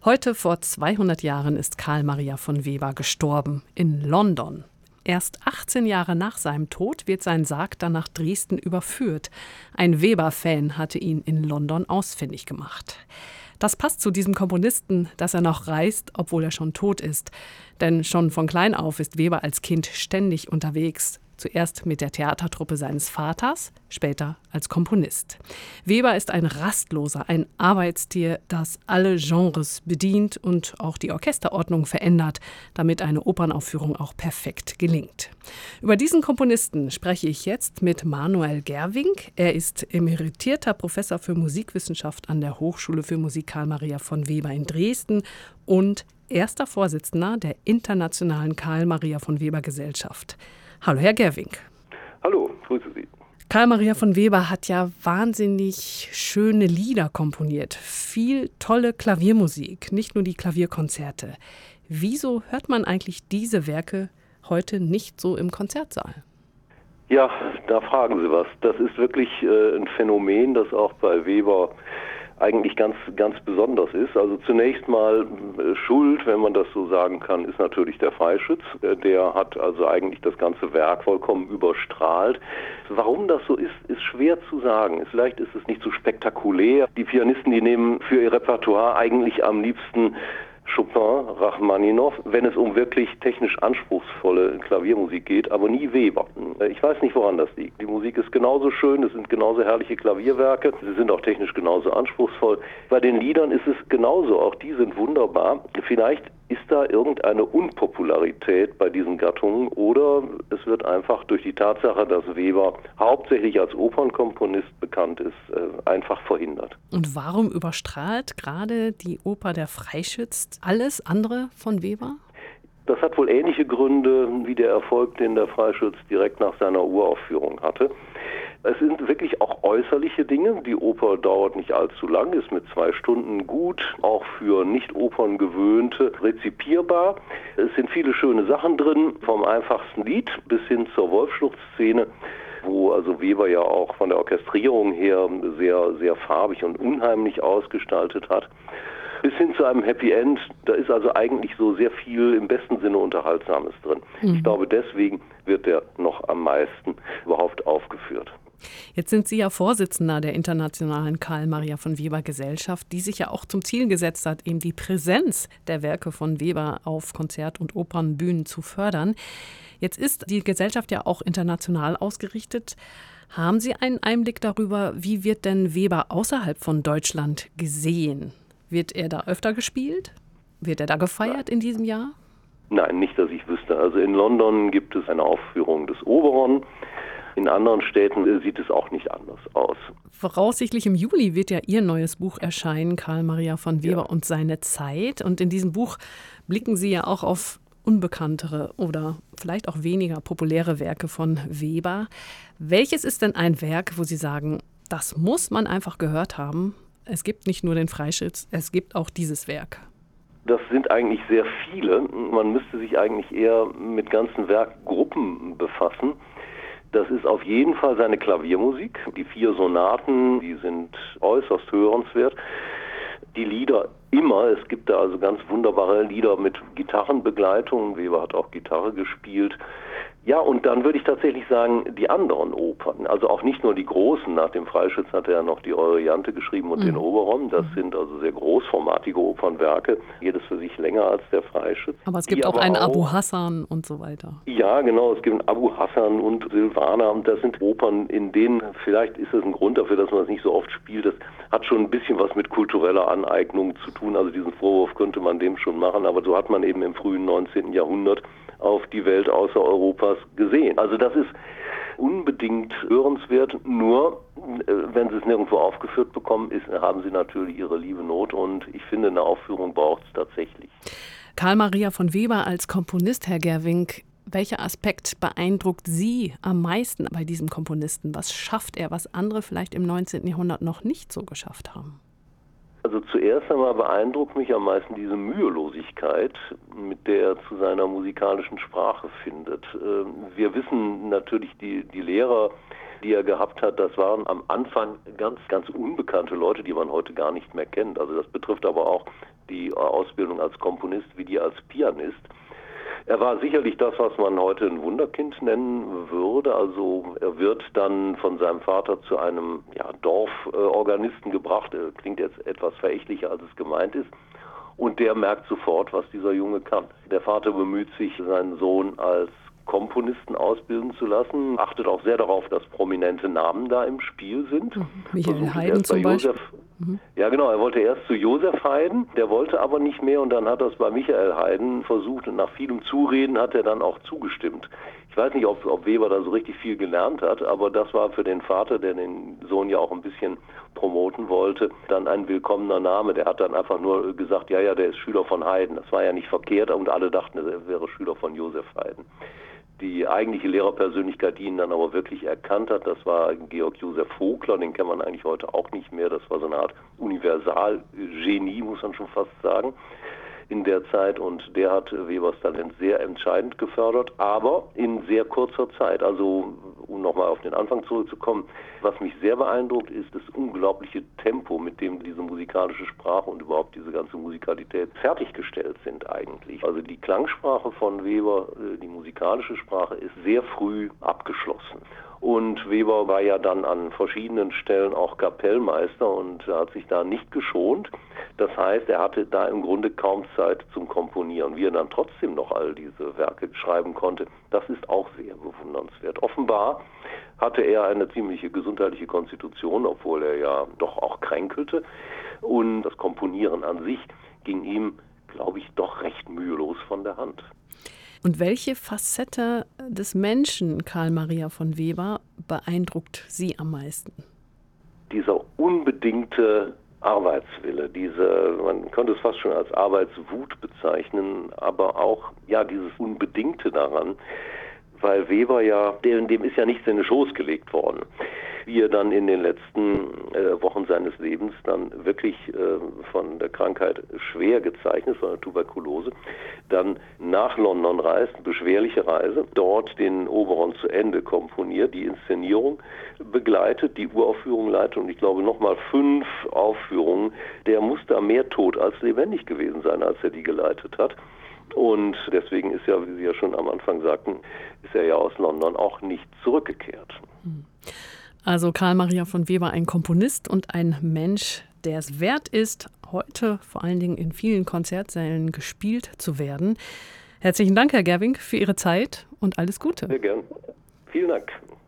Heute vor 200 Jahren ist Carl Maria von Weber gestorben, in London. Erst 18 Jahre nach seinem Tod wird sein Sarg dann nach Dresden überführt. Ein Weber-Fan hatte ihn in London ausfindig gemacht. Das passt zu diesem Komponisten, dass er noch reist, obwohl er schon tot ist. Denn schon von klein auf ist Weber als Kind ständig unterwegs. Zuerst mit der Theatertruppe seines Vaters, später als Komponist. Weber ist ein Rastloser, ein Arbeitstier, das alle Genres bedient und auch die Orchesterordnung verändert, damit eine Opernaufführung auch perfekt gelingt. Über diesen Komponisten spreche ich jetzt mit Manuel Gerwing. Er ist emeritierter Professor für Musikwissenschaft an der Hochschule für Musik Carl Maria von Weber in Dresden und erster Vorsitzender der Internationalen Carl Maria von Weber Gesellschaft. Hallo, Herr Gerwing. Hallo, grüße Sie. Carl Maria von Weber hat ja wahnsinnig schöne Lieder komponiert. Viel tolle Klaviermusik, nicht nur die Klavierkonzerte. Wieso hört man eigentlich diese Werke heute nicht so im Konzertsaal? Ja, da fragen Sie was. Das ist wirklich ein Phänomen, das auch bei Weber eigentlich ganz besonders ist. Also zunächst mal Schuld, wenn man das so sagen kann, ist natürlich der Freischütz. Der hat also eigentlich das ganze Werk vollkommen überstrahlt. Warum das so ist, ist schwer zu sagen. Vielleicht ist es nicht so spektakulär. Die Pianisten, die nehmen für ihr Repertoire eigentlich am liebsten Chopin, Rachmaninow, wenn es um wirklich technisch anspruchsvolle Klaviermusik geht, aber nie Weber. Ich weiß nicht, woran das liegt. Die Musik ist genauso schön, es sind genauso herrliche Klavierwerke, sie sind auch technisch genauso anspruchsvoll. Bei den Liedern ist es genauso, auch die sind wunderbar. Vielleicht ist da irgendeine Unpopularität bei diesen Gattungen oder es wird einfach durch die Tatsache, dass Weber hauptsächlich als Opernkomponist bekannt ist, einfach verhindert. Und warum überstrahlt gerade die Oper Der Freischütz alles andere von Weber? Das hat wohl ähnliche Gründe wie der Erfolg, den der Freischütz direkt nach seiner Uraufführung hatte. Es sind wirklich auch äußerliche Dinge. Die Oper dauert nicht allzu lang, ist mit 2 Stunden gut, auch für Nicht-Opern-Gewöhnte rezipierbar. Es sind viele schöne Sachen drin, vom einfachsten Lied bis hin zur Wolfsschluchtszene, wo also Weber ja auch von der Orchestrierung her sehr, sehr farbig und unheimlich ausgestaltet hat. Bis hin zu einem Happy End, da ist also eigentlich so sehr viel im besten Sinne Unterhaltsames drin. Ich glaube, deswegen wird er noch am meisten überhaupt aufgeführt. Jetzt sind Sie ja Vorsitzender der Internationalen Carl Maria von Weber Gesellschaft, die sich ja auch zum Ziel gesetzt hat, eben die Präsenz der Werke von Weber auf Konzert- und Opernbühnen zu fördern. Jetzt ist die Gesellschaft ja auch international ausgerichtet. Haben Sie einen Einblick darüber, wie wird denn Weber außerhalb von Deutschland gesehen? Wird er da öfter gespielt? Wird er da gefeiert in diesem Jahr? Nein, nicht, dass ich wüsste. Also in London gibt es eine Aufführung des Oberon. In anderen Städten sieht es auch nicht anders aus. Voraussichtlich im Juli wird ja Ihr neues Buch erscheinen, Carl Maria von Weber und seine Zeit. Und in diesem Buch blicken Sie ja auch auf unbekanntere oder vielleicht auch weniger populäre Werke von Weber. Welches ist denn ein Werk, wo Sie sagen, das muss man einfach gehört haben? Es gibt nicht nur den Freischütz, es gibt auch dieses Werk. Das sind eigentlich sehr viele. Man müsste sich eigentlich eher mit ganzen Werkgruppen befassen. Das ist auf jeden Fall seine Klaviermusik. Die 4 Sonaten, die sind äußerst hörenswert. Die Lieder immer. Es gibt da also ganz wunderbare Lieder mit Gitarrenbegleitung. Weber hat auch Gitarre gespielt. Ja, und dann würde ich tatsächlich sagen, die anderen Opern, also auch nicht nur die großen, nach dem Freischütz hat er ja noch die Euryanthe geschrieben und den Oberon, das sind also sehr großformatige Opernwerke, jedes für sich länger als der Freischütz. Aber es gibt auch einen Abu Hassan und so weiter. Ja, genau, es gibt Abu Hassan und Silvana und das sind Opern, in denen, vielleicht ist das ein Grund dafür, dass man es nicht so oft spielt, das hat schon ein bisschen was mit kultureller Aneignung zu tun, also diesen Vorwurf könnte man dem schon machen, aber so hat man eben im frühen 19. Jahrhundert auf die Welt außer Europas gesehen. Also das ist unbedingt hörenswert, nur wenn Sie es nirgendwo aufgeführt bekommen, haben Sie natürlich Ihre liebe Not und ich finde, eine Aufführung braucht es tatsächlich. Carl Maria von Weber als Komponist, Herr Gerwing, welcher Aspekt beeindruckt Sie am meisten bei diesem Komponisten? Was schafft er, was andere vielleicht im 19. Jahrhundert noch nicht so geschafft haben? Also zuerst einmal beeindruckt mich am meisten diese Mühelosigkeit, mit der er zu seiner musikalischen Sprache findet. Wir wissen natürlich, die Lehrer, die er gehabt hat, das waren am Anfang ganz, ganz unbekannte Leute, die man heute gar nicht mehr kennt. Also das betrifft aber auch die Ausbildung als Komponist wie die als Pianist. Er war sicherlich das, was man heute ein Wunderkind nennen würde. Also er wird dann von seinem Vater zu einem Dorforganisten gebracht. Klingt jetzt etwas verächtlicher, als es gemeint ist. Und der merkt sofort, was dieser Junge kann. Der Vater bemüht sich, seinen Sohn als Komponisten ausbilden zu lassen, achtet auch sehr darauf, dass prominente Namen da im Spiel sind. Michael Haydn zum Beispiel. Ja genau, er wollte erst zu Josef Haydn, der wollte aber nicht mehr und dann hat er es bei Michael Haydn versucht und nach vielem Zureden hat er dann auch zugestimmt. Ich weiß nicht, ob Weber da so richtig viel gelernt hat, aber das war für den Vater, der den Sohn ja auch ein bisschen promoten wollte, dann ein willkommener Name. Der hat dann einfach nur gesagt, ja, der ist Schüler von Haydn. Das war ja nicht verkehrt und alle dachten, er wäre Schüler von Josef Haydn. Die eigentliche Lehrerpersönlichkeit, die ihn dann aber wirklich erkannt hat, das war Georg Josef Vogler, den kennt man eigentlich heute auch nicht mehr. Das war so eine Art Universalgenie, muss man schon fast sagen, in der Zeit. Und der hat Webers Talent sehr entscheidend gefördert, aber in sehr kurzer Zeit. Also, um nochmal auf den Anfang zurückzukommen, was mich sehr beeindruckt, ist das unglaubliche Tempo, mit dem diese musikalische Sprache und überhaupt diese ganze Musikalität fertiggestellt sind eigentlich. Also die Klangsprache von Weber, die musikalische Sprache, ist sehr früh abgeschlossen. Und Weber war ja dann an verschiedenen Stellen auch Kapellmeister und hat sich da nicht geschont. Das heißt, er hatte da im Grunde kaum Zeit zum Komponieren. Wie er dann trotzdem noch all diese Werke schreiben konnte, das ist auch sehr bewundernswert. Offenbar hatte er eine ziemliche gesundheitliche Konstitution, obwohl er ja doch auch kränkelte. Und das Komponieren an sich ging ihm, glaube ich, doch recht mühelos von der Hand. Und welche Facette des Menschen Karl Maria von Weber beeindruckt Sie am meisten? Dieser unbedingte Arbeitswille, man könnte es fast schon als Arbeitswut bezeichnen, aber auch dieses Unbedingte daran, weil Weber dem ist ja nichts in den Schoß gelegt worden. Wie er dann in den letzten Wochen seines Lebens dann wirklich von der Krankheit schwer gezeichnet, von der Tuberkulose, dann nach London reist, beschwerliche Reise, dort den Oberon zu Ende komponiert, die Inszenierung begleitet, die Uraufführung leitet und ich glaube nochmal 5 Aufführungen. Der muss da mehr tot als lebendig gewesen sein, als er die geleitet hat. Und deswegen ist ja, wie Sie ja schon am Anfang sagten, ist er ja aus London auch nicht zurückgekehrt. Also Karl Maria von Weber, ein Komponist und ein Mensch, der es wert ist, heute vor allen Dingen in vielen Konzertsälen gespielt zu werden. Herzlichen Dank, Herr Gerwing, für Ihre Zeit und alles Gute. Sehr gern. Vielen Dank.